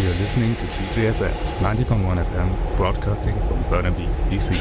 You're listening to CJSF 90.1 FM, broadcasting from Burnaby, BC.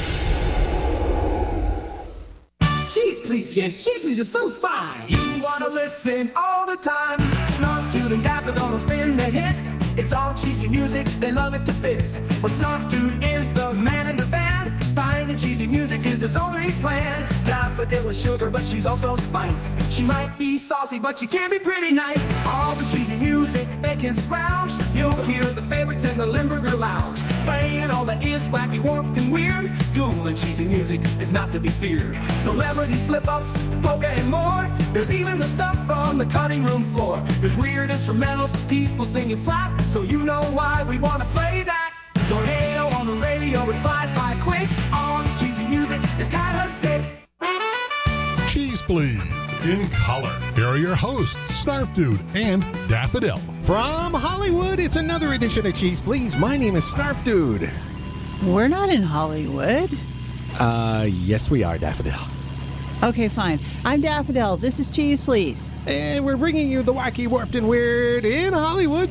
Cheese please, yes, cheese please is so fine. You wanna listen all the time. Snarf Dude and Daffodil will spin their hits. It's all cheesy music, they love it to bits. Well, Snarf Dude is the man in the band. Finding cheesy music is his only plan. Daffodil is sugar, but she's also spice. She might be saucy, but she can be pretty nice. All the cheesy music they can scrounge. You'll hear the favorites in the Limburger Lounge. Playing all that is wacky, warped, and weird. Cool and cheesy music is not to be feared. Celebrity slip-ups, polka, and more. There's even the stuff on the cutting room floor. There's weird instrumentals, people singing flat. So you know why we want to play that. Tornado on the radio, it flies by quick. All this cheesy music is kinda sick. Cheese Please, in color. Here are your hosts, Snarf Dude and Daffodil. From Hollywood, it's another edition of Cheese Please. My name is Snarf Dude. We're not in Hollywood. Yes we are, Daffodil. Okay, fine. I'm Daffodil. This is Cheese Please. And we're bringing you the wacky, warped, and weird in Hollywood.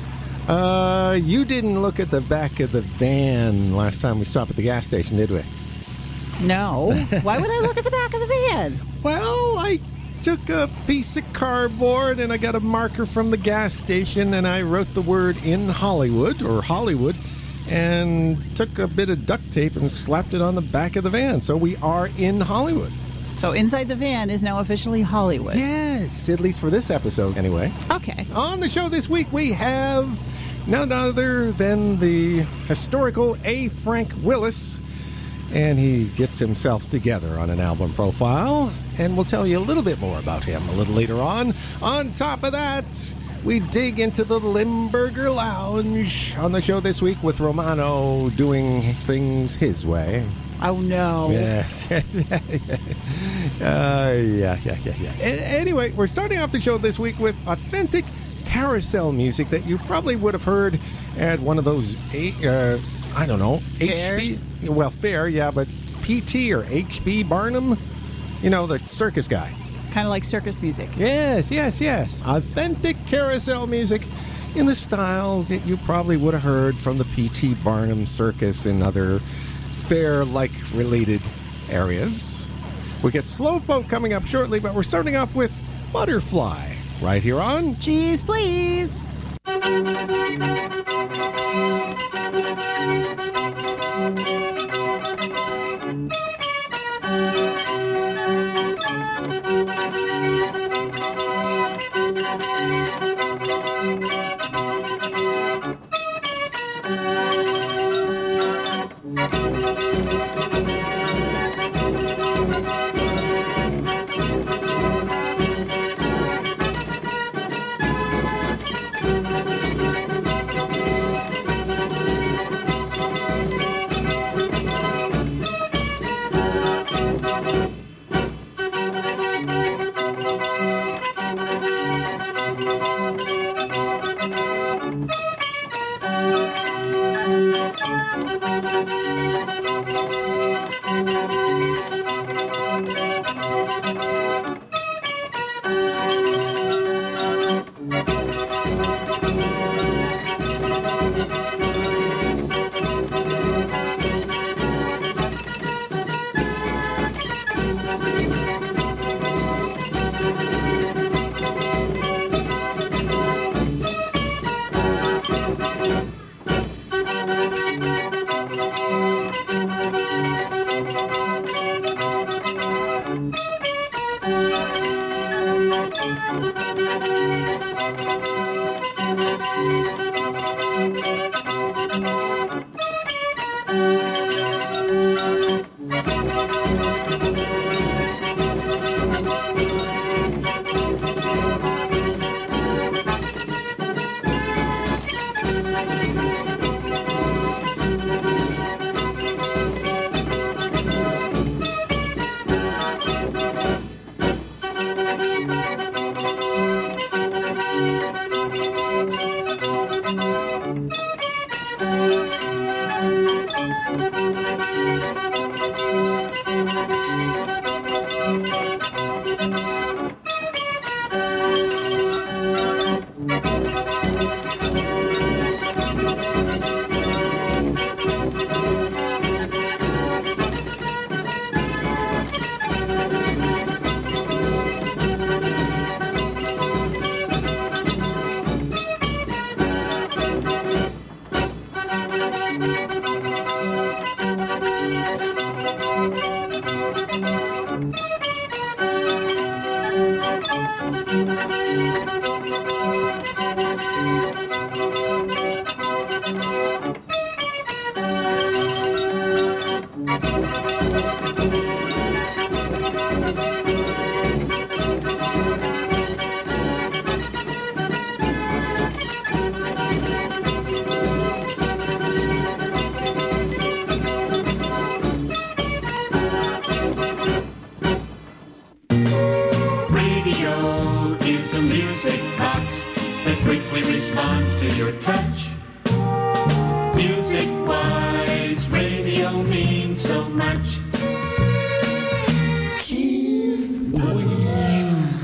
You didn't look at the back of the van last time we stopped at the gas station, did we? No. Why would I look at the back of the van? Well, I took a piece of cardboard and I got a marker from the gas station and I wrote the word in Hollywood, or Hollywood, and took a bit of duct tape and slapped it on the back of the van. So we are in Hollywood. So inside the van is now officially Hollywood. Yes, at least for this episode anyway. Okay. On the show this week we have none other than the historical A. Frank Willis. And he gets himself together on an album profile. And we'll tell you a little bit more about him a little later on. On top of that, we dig into the Limburger Lounge on the show this week with Romano doing things his way. Oh, no. Yes. Yeah. Anyway, we're starting off the show this week with authentic carousel music that you probably would have heard at one of those, I don't know, Fairs? HB. Well, fair, yeah, but PT or HB Barnum, you know, the circus guy. Kind of like circus music. Yes. Authentic carousel music in the style that you probably would have heard from the P.T. Barnum Circus and other fair-like related areas. We get Slowpoke coming up shortly, but we're starting off with Butterfly right here on Cheese Please. quickly responds to your touch. Music-wise, radio means so much. Cheese Please.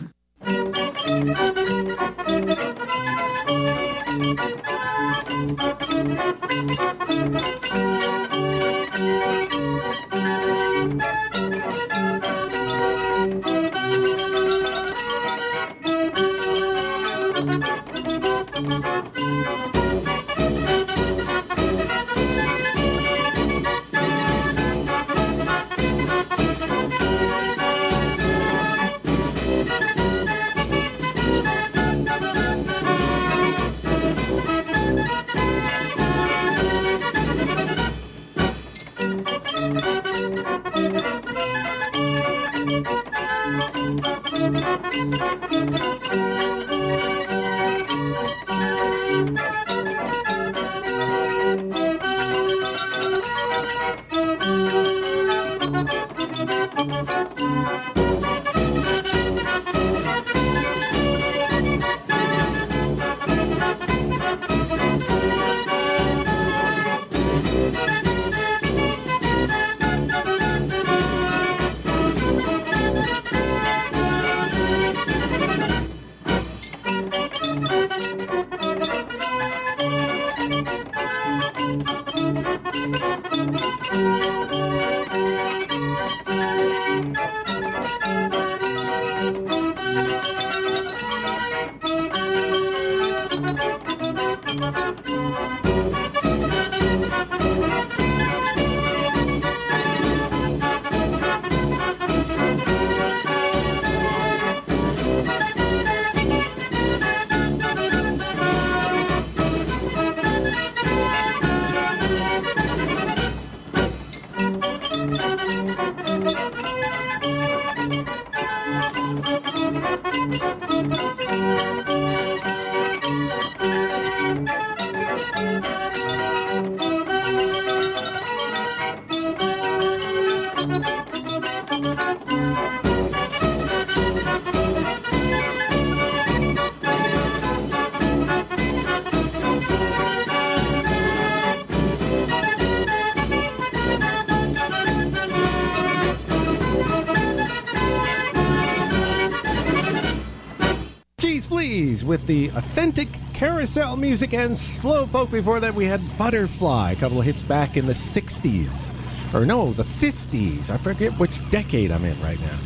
With the authentic carousel music and slow folk. Before that, we had Butterfly, a couple of hits back in the 60s. Or no, the 50s. I forget which decade I'm in right now.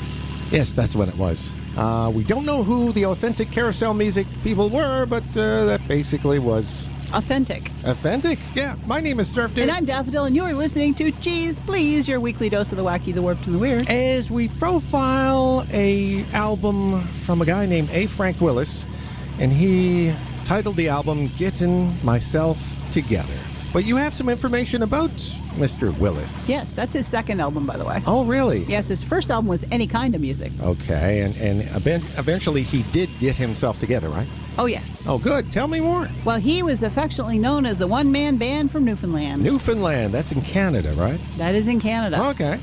Yes, that's when it was. We don't know who the authentic carousel music people were, but that basically was... Authentic. Authentic? Yeah. My name is Surf Dude. And I'm Daffodil, and you're listening to Cheese Please, your weekly dose of the wacky, the warped, and the weird. As we profile a album from a guy named A. Frank Willis, and he titled the album Getting Myself Together. But you have some information about Mr. Willis. Yes, that's his second album, by the way. Oh, really? Yes, his first album was Any Kind of Music. Okay, and eventually he did get himself together, right? Oh, yes. Oh, good. Tell me more. Well, he was affectionately known as the one-man band from Newfoundland. Newfoundland, that's in Canada, right? That is in Canada. Okay.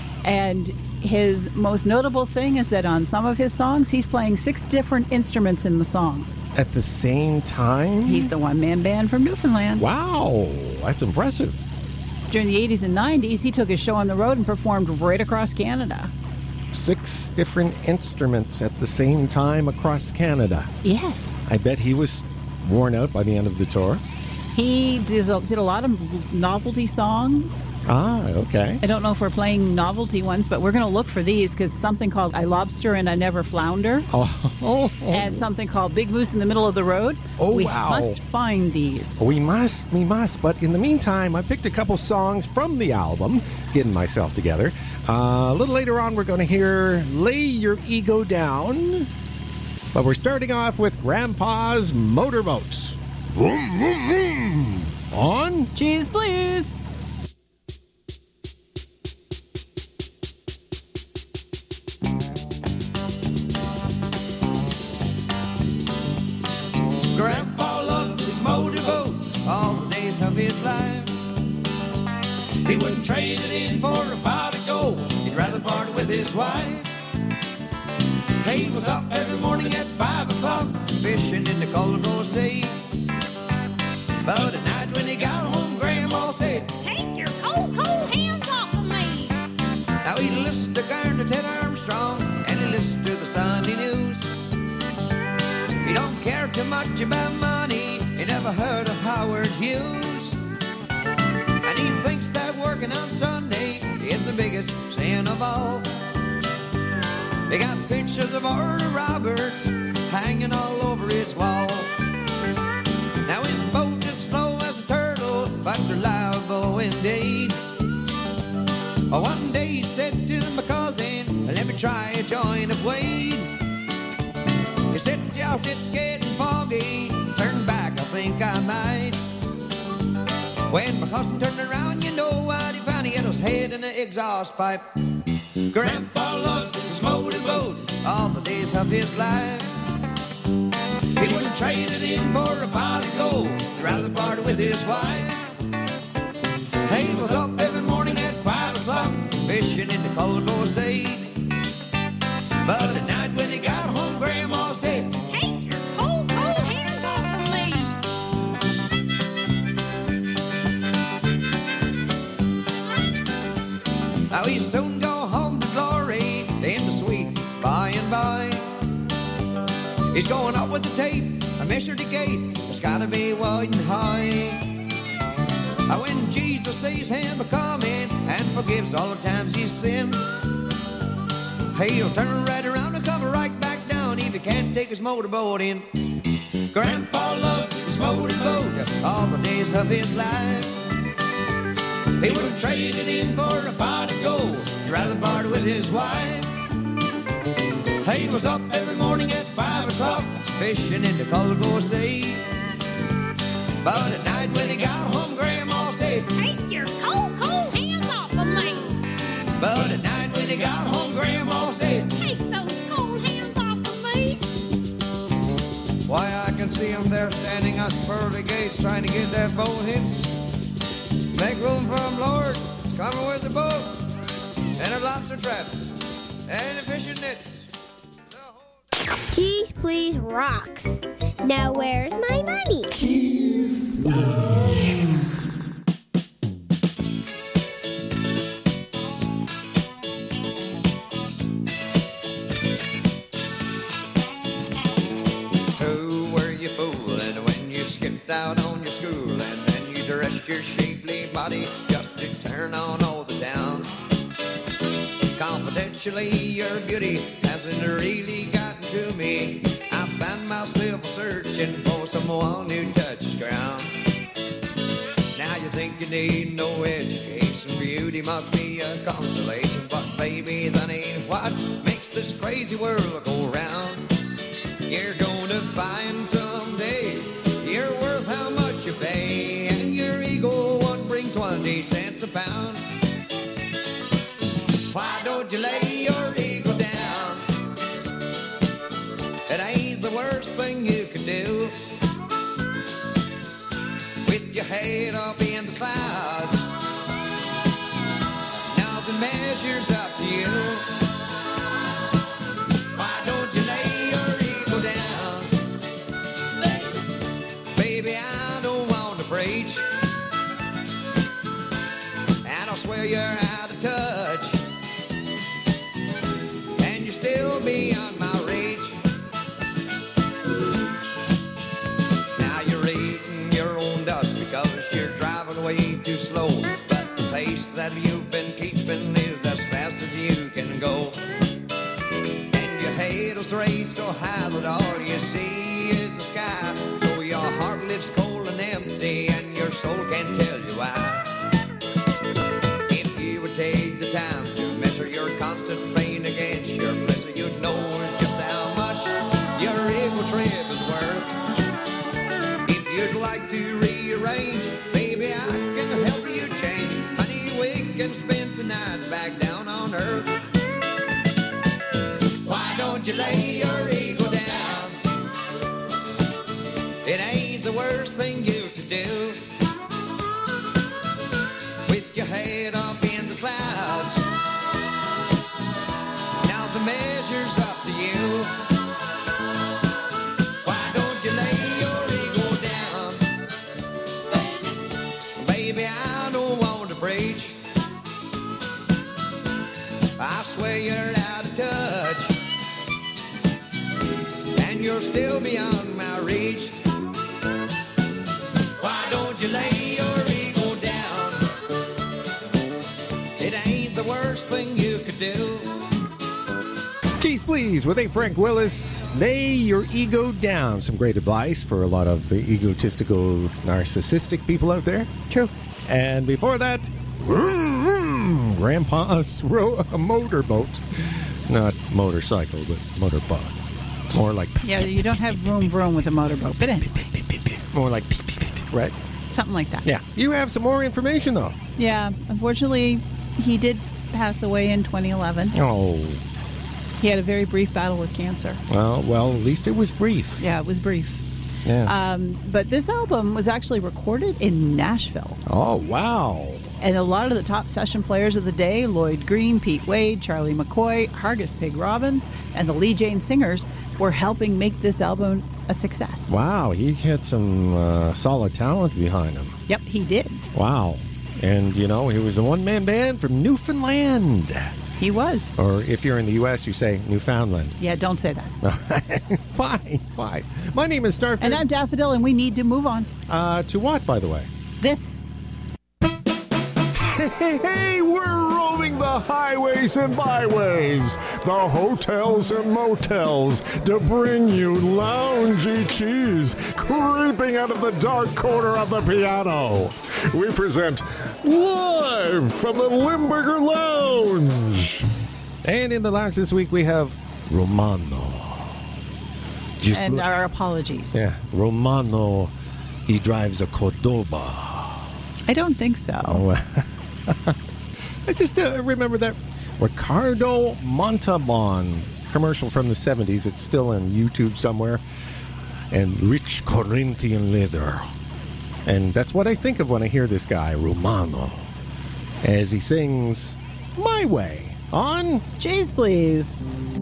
And his most notable thing is that on some of his songs, he's playing 6 different instruments in the song. At the same time? He's the one-man band from Newfoundland. Wow, that's impressive. During the 80s and 90s, he took his show on the road and performed right across Canada. 6 different instruments at the same time across Canada. Yes. I bet he was worn out by the end of the tour. He did a lot of novelty songs. Ah, okay. I don't know if we're playing novelty ones, but we're going to look for these because something called I Lobster and I Never Flounder. Oh. And something called Big Moose in the Middle of the Road. Oh, we wow. must find these. We must. But in the meantime, I picked a couple songs from the album, Getting Myself Together. A little later on, we're going to hear Lay Your Ego Down. But we're starting off with Grandpa's Motorboat. Vroom, vroom, vroom. On Cheese Please. Grandpa loved his motorboat all the days of his life. He wouldn't trade it in for a pot of gold. He'd rather part with his wife. Hey, He was up every morning at 5 o'clock, fishing in the Colorado Sea. But at night when he got home, Grandma said, "Take your cold, cold hands off of me." now he listened to Garner Ted Armstrong, and he listened to the Sunday news. He don't care too much about money, he never heard of Howard Hughes. And he thinks that working on Sunday is the biggest sin of all. They got pictures of Oral Roberts hanging all over his wall. Now his boat is slow as a turtle, but reliable indeed. One day he said to my cousin, "Let me try a joint of weed." He said, "Josh, it's getting foggy, turn back, I think I might." When my cousin turned around, you know what he found? He had his head in the exhaust pipe. Grandpa loved his motorboat all the days of his life. He wouldn't trade it in for a pot of gold, he'd rather part with his wife. He was up every morning at 5 o'clock, fishing in the Colorado Sea. But at night when he got home, Grandma said, "Take your cold, cold hands off of me." now he soon go home to glory in the sweet by and by. He's going up with the tape, I measured the gate, it's gotta be wide and high. When Jesus sees him a-coming and forgives all the times he's sinned, he'll turn right around and come right back down if he can't take his motorboat in. Grandpa loved his motorboat all the days of his life. He wouldn't trade it in for a pot of gold, he'd rather part with his wife. He was up every morning at 5 o'clock, fishing in the Colorado Sea. But at night when he got home, Grandma said, "Take your cold, cold hands off of me." but at night when he got home, Grandma said, "Take those cold hands off of me." why, I can see him there standing at the pearly gates trying to get that boat in. Make room for him, Lord. He's coming with the boat and the lobster traps and the fishing nets. Cheese Please rocks. Now where's my money? Who were you fooling when you skipped out on your school and then you dressed your shapely body just to turn on all the town? Confidentially, your beauty hasn't really gotten to me. I found myself searching for someone who touched ground. Now you think you need no education, beauty must be a consolation, but baby, that ain't what makes this crazy world go round. You're gonna find someday you're worth how much you pay, and your ego won't bring 20 cents a pound. Why don't you lay your ego down? It ain't the worst thing you can do. With your head up in the clouds, nothing measures up to you. Why don't you lay your ego down? Baby, I don't want to preach, and I swear you're out of touch, and you're still beyond my reach. Now you're eating your own dust because you're driving way too slow, but the pace that you've been keeping is as fast as you can go. And your head will raise so high that all you see is the sky, so your heart lives cold and empty and your soul can't tell you why. If you would take the time to measure your constant pain against your pleasure, you'd know just how much your ego trip is worth. If you'd like to rearrange, baby, I can help you change. Honey, we can spend tonight back down on earth. Why don't you lay your ego down? It ain't the worst thing you could do. With your head up in the clouds, now the measure's up to you. still beyond my reach. Why don't you lay your ego down? It ain't the worst thing you could do. Keys Please with A. Frank Willis. Lay your ego down. Some great advice for a lot of egotistical, narcissistic people out there. True. And before that, Grandpa's a motorboat. Not motorcycle, but motorboat. More like... Yeah, you don't have vroom vroom with a motorboat. But more like... Right? Something like that. Yeah. You have some more information, though. Yeah. Unfortunately, he did pass away in 2011. Oh. He had a very brief battle with cancer. Well, at least it was brief. Yeah, it was brief. Yeah. But this album was actually recorded in Nashville. Oh, wow. And a lot of the top session players of the day, Lloyd Green, Pete Wade, Charlie McCoy, Hargus Pig Robbins, and the Lee Jane Singers were helping make this album a success. Wow, he had some solid talent behind him. Yep, he did. Wow. And, he was a one-man band from Newfoundland. He was. Or if you're in the U.S., you say Newfoundland. Yeah, don't say that. Fine. My name is Starford. And I'm Daffodil, and we need to move on. To what, by the way? This. Hey, we're roaming the highways and byways, the hotels and motels, to bring you loungy keys creeping out of the dark corner of the piano. We present live from the Limburger Lounge. And in the lounge this week, we have Romano. And our apologies. Yeah, Romano, he drives a Cordoba. I don't think so. Oh, I just remember that Ricardo Montalban commercial from the 70s. It's still on YouTube somewhere. And rich Corinthian leather. And that's what I think of when I hear this guy, Romano, as he sings My Way on Cheese Please.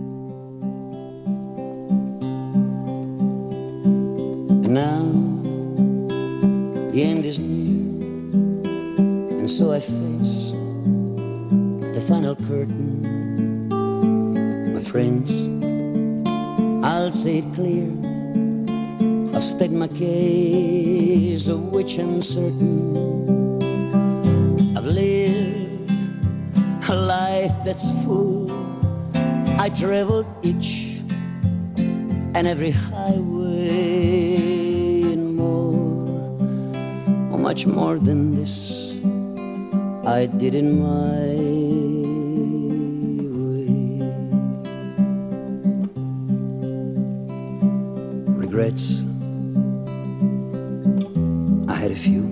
And now the end is near, and so I face the final curtain. My friends, I'll say it clear, I'll state my case, of which I'm certain. I've lived a life that's full. I traveled each and every highway and more, oh, much more than this I did in my way. Regrets, I had a few,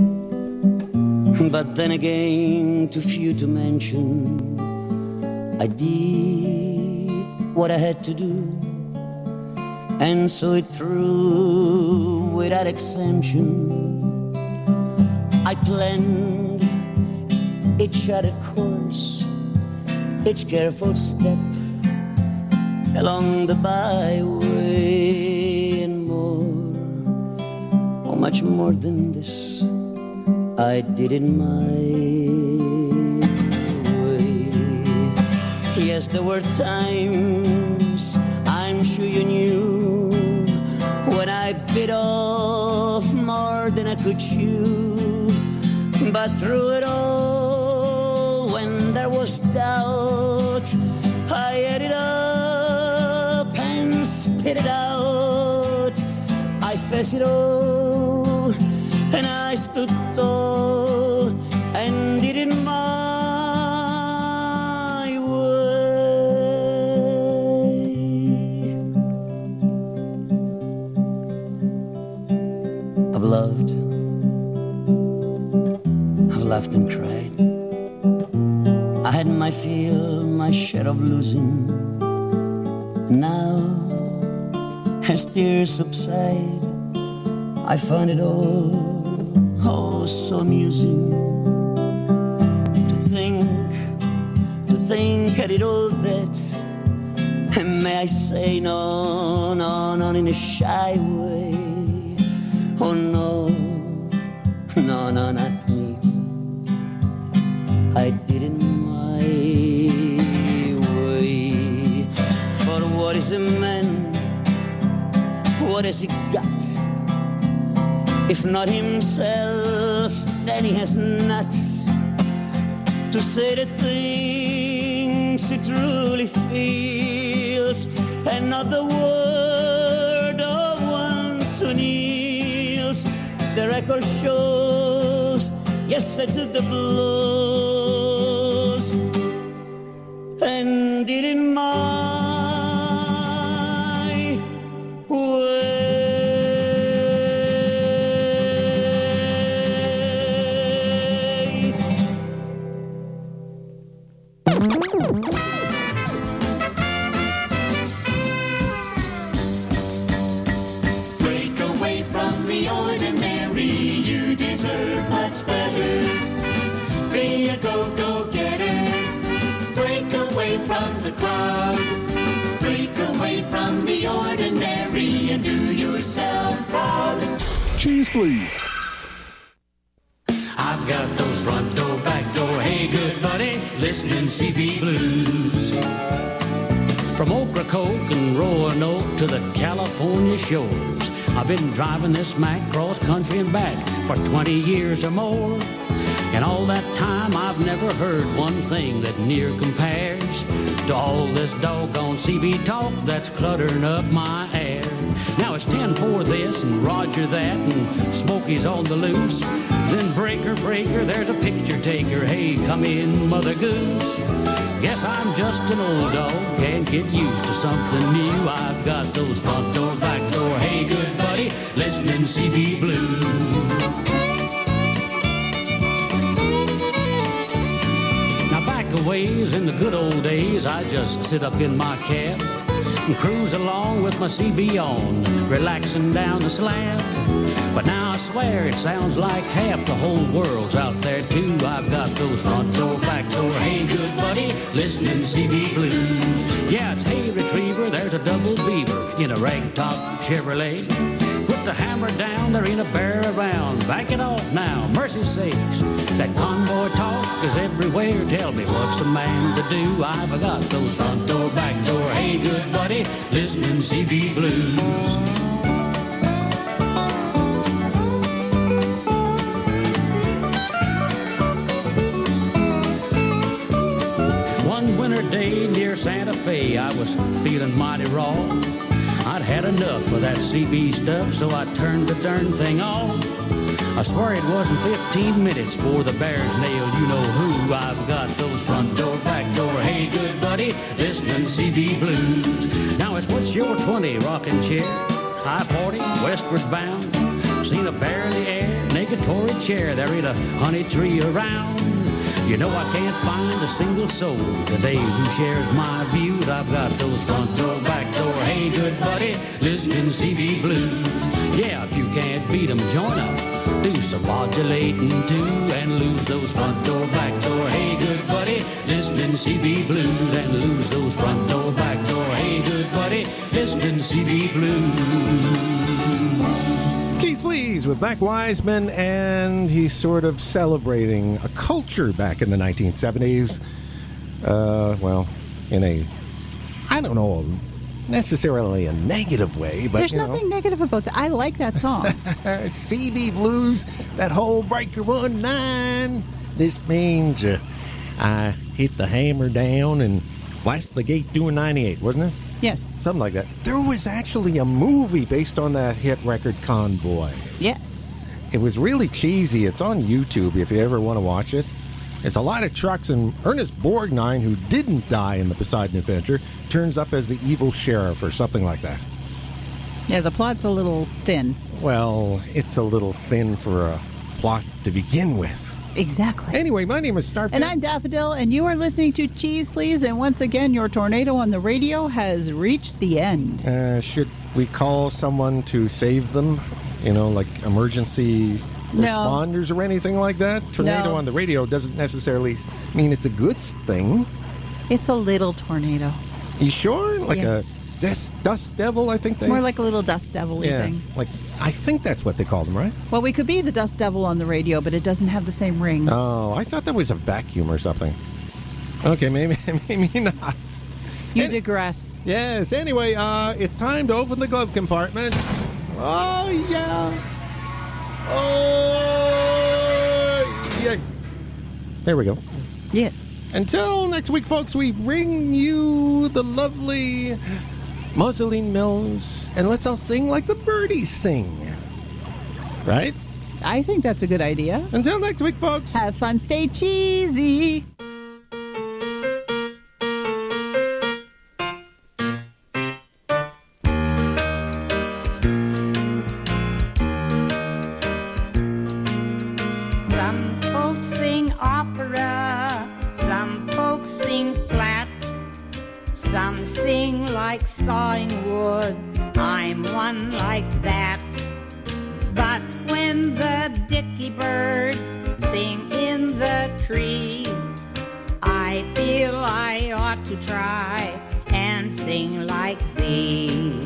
but then again too few to mention. I did what I had to do, and saw it through without exemption. I planned each shattered course, each careful step along the byway, and more, oh, much more than this I did in my way. Yes, there were times, I'm sure you knew, when I bit off more than I could chew. But through it all, when there was doubt, I ate it up and spit it out. I faced it all, and I stood tall and did it my way. I've loved, I've laughed and cried. I had my fill, my share of losing. Now, as tears subside, I find it all, oh, so amusing to think I did all that. And may I say no, in a shy way. Oh no, not me. I did it my way. For what is a man what has he got? If not himself, then he has nuts to say the things he truly feels, and not the word of one who kneels. The record shows, yes, I took the blows and did it my way. Break away from the ordinary, you deserve much better. Be a go-go-getter. Break away from the crowd. Break away from the ordinary and do yourself proud. Cheese, please. I've got those front door, back door, hey good buddy, listening CB Blues. From Ocracoke and Roanoke to the California shores, I've been driving this Mack cross country and back for 20 years or more. And all that time I've never heard one thing that near compares to all this doggone CB talk that's cluttering up my air. Now it's 10-4 this and Roger that and Smokey's on the loose. Then breaker, breaker, there's a picture taker. Hey, come in, Mother Goose. Guess I'm just an old dog, can't get used to something new. I've got those front door, back door, hey good buddy, listening CB Blues. Ways in the good old days, I just sit up in my cab and cruise along with my CB on, relaxing down the slab. But now I swear it sounds like half the whole world's out there too. I've got those front door, back door, hey good buddy, listening CB Blues. Yeah, it's hey retriever, there's a double beaver in a ragtop Chevrolet. Put the hammer down, there ain't a bear around. Back it off now, mercy sakes. That convoy talk is everywhere. Tell me what's a man to do. I've got those front door, back door, hey good buddy, listening CB Blues. One winter day near Santa Fe, I was feeling mighty raw. I'd had enough of that CB stuff, so I turned the darn thing off. I swear it wasn't 15 minutes for the Bears nailed you know who. I've got those front door, back door, hey good buddy, listening CB Blues. Now it's what's your 20 rocking chair? I-40, westward bound. Seen a bear in the air, naked Tory chair, there ain't a honey tree around. You know I can't find a single soul today who shares my views. I've got those front door, back door, hey good buddy, listening CB Blues. Yeah, if you can't beat 'em, join up. Do some modulating too and lose those front door, back door, hey good buddy, listening CB Blues. And lose those front door, back door, hey good buddy, listening CB Blues. Keith Please with Mac Wiseman, and he's sort of celebrating a culture back in the 1970s. Well, in a, I don't know, necessarily a negative way, but there's nothing negative about that. I like that song. CB Blues, that whole Breaker 1-9. This means I hit the hammer down and blast the gate doing 98, wasn't it? Yes. Something like that. There was actually a movie based on that hit record, Convoy. Yes. It was really cheesy. It's on YouTube if you ever want to watch it. It's a lot of trucks, and Ernest Borgnine, who didn't die in the Poseidon Adventure, turns up as the evil sheriff or something like that. Yeah, the plot's a little thin. Well, it's a little thin for a plot to begin with. Exactly. Anyway, my name is Starfish. And I'm Daffodil, and you are listening to Cheese Please, and once again, your tornado on the radio has reached the end. Should we call someone to save them? You know, like emergency responders or anything like that? Tornado on the radio doesn't necessarily mean it's a good thing. It's a little tornado. You sure? Like yes. a dust devil, I think they... More like a little dust devil-y thing. Like, I think that's what they call them, right? Well, we could be the dust devil on the radio, but it doesn't have the same ring. Oh, I thought that was a vacuum or something. Okay, maybe not. You digress. Yes. Anyway, it's time to open the glove compartment. Oh, yeah. Oh, yeah. There we go. Yes. Until next week, folks, we bring you the lovely Moseline Mills, and let's all sing like the birdies sing. Right? I think that's a good idea. Until next week, folks. Have fun. Stay cheesy. Some folks sing opera, some folks sing flat, some sing like sawing wood, I'm one like that. But when the dicky birds sing in the trees, I feel I ought to try and sing like these.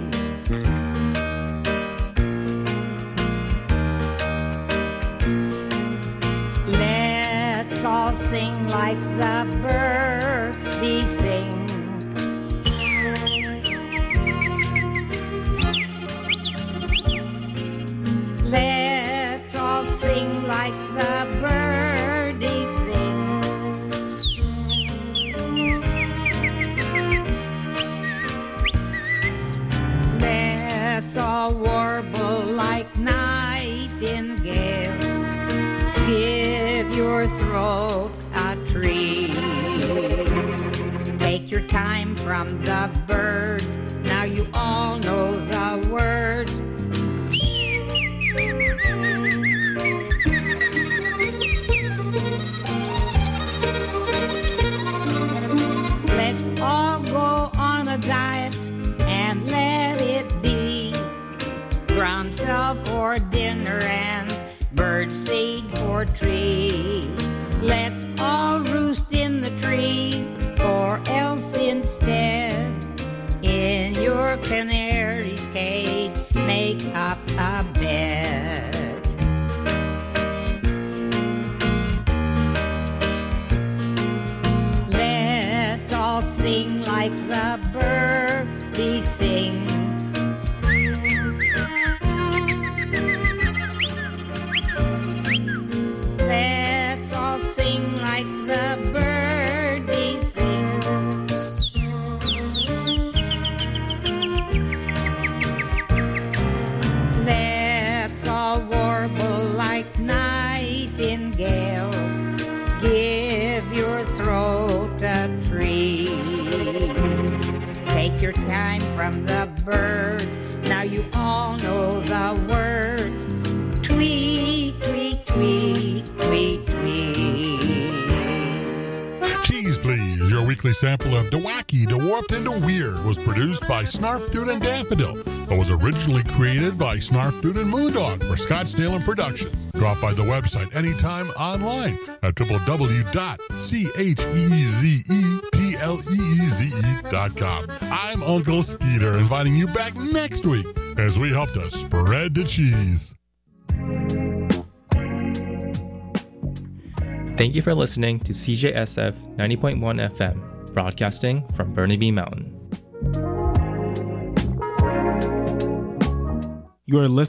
Let's all sing like the birdies sing. Let's all sing like the birdies sing. Let's all warble like nightingale. Give your throat a treat. Take your time from the birds. Now you all know the words. Let's all go on a diet and let it be ground self for dinner and bird seed for tree. Let's all roost in the trees, or else instead in your canary's cage make up a bed. Let's all sing like the birdies sing. Let's all sing like the birdies sing. Let's all warble like nightingale. Give your throat a treat. Take your time from the birds. Now you all know the words. Tweet, tweet, tweet, tweet, tweet. Cheese Please, your weekly sample of the wacky, the warped, and the weird was produced by Snarf Dude and Daffodil, but was originally created by Snarf Dude and Moondog for Scottsdale and Productions. Drop by the website anytime online at www.cheezepleeze.com. I'm Uncle Skeeter, inviting you back next week as we help to spread the cheese. Thank you for listening to CJSF 90.1 FM, broadcasting from Burnaby Mountain. You are listening